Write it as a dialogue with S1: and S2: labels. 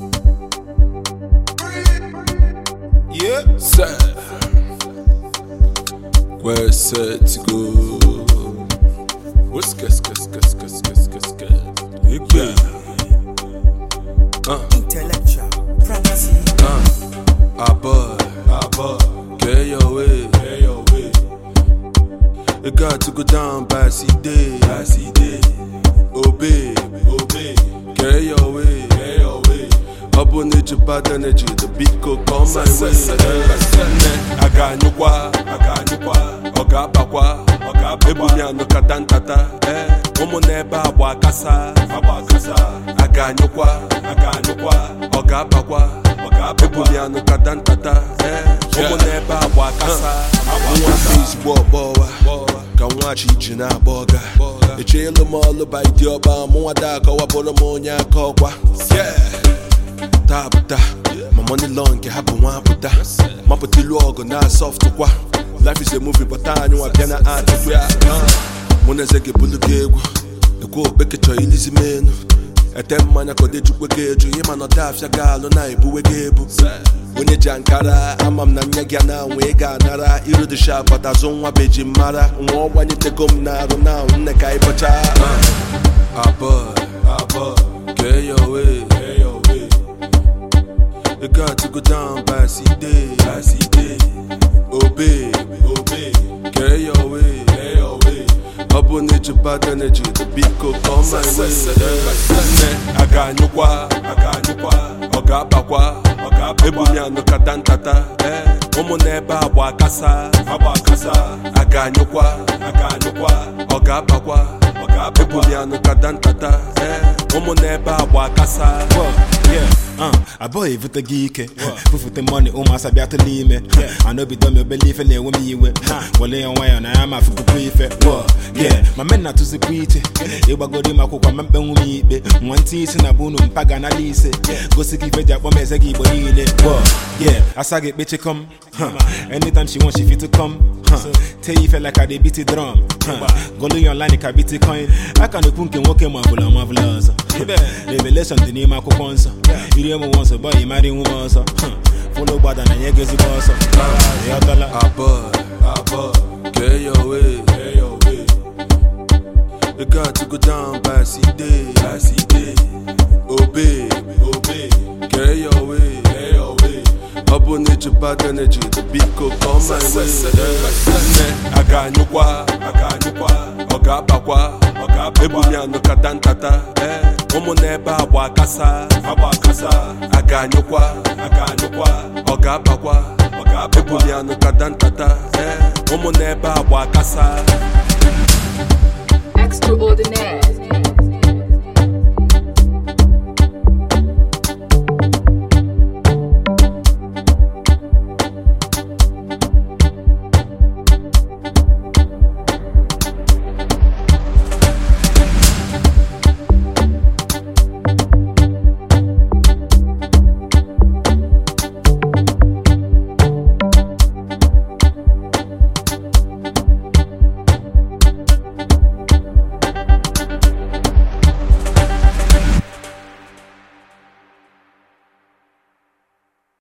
S1: Yeah, sir. We're set to go. What's good? Yeah.
S2: Intellectual property.
S1: Get your way. It got to go down by C-Day. Obey. Get your way. Up on it, bad energy. The beat could come my way. I got Oga bakwa. Ebunya no katantata. Omo neba abwa kasa. I got Oga bakwa. Ebunya no katantata. Omo neba abwa kasa. One face boy. Can watch each and a boga. A chain of all by the Oba, Moada, Kawapomonia, Kokwa. Yeah. Tabata, my money long can happen one puta. Mapatilogo, na soft to qua. Life is a movie, but I know I cannot add to where Monazeki Bulugego, the go back at your easy man. A 10 man I could do with you, man, not half your gal on I buegable. When you jankara, I'm Nanyagana, Wega, Nara, Iru the shop, but as on my beji mara, more when you take them now, the guy, but get your way. You got to go down by C-Day. Obey. Get your way. Up on it, bad energy. The beat could come my way. I got Oga bakwa. Ebunya no katantata. Omo neba abwa kasa. I got Oga bakwa. Ebunya no katantata. Omo neba abwa kasa.
S3: I boy if the geek, put the money on my sabiata lime. I know be dumb, you believe in it with me. Well, lay on wire, and I am a full prefect. Yeah, my men not to the creature. You were good in my cook, I'm been with me. One teeth in a boon, Pagana Lise. Go see if a woman is a give yeah, I saw it, bitch, come. Anytime she wants, she fit to come. Tell you feel like I beat the drum. Go to your line, like I beat the coin. I can't punk and walk in my marvelous. Revelation, the name of Coupons. You never want a boy, marrying woman. Follow bad and I guess the boss.
S1: Get your way. You got to go down by C-Day. Obey. Get your way. Up on it, bad energy. The beat could come my way. I got Oga bakwa. Ebunya no katantata. Omo neba abwa kasa. I got Oga bakwa. Ebunya no katantata. Omo neba abwa kasa.
S4: Extraordinaire.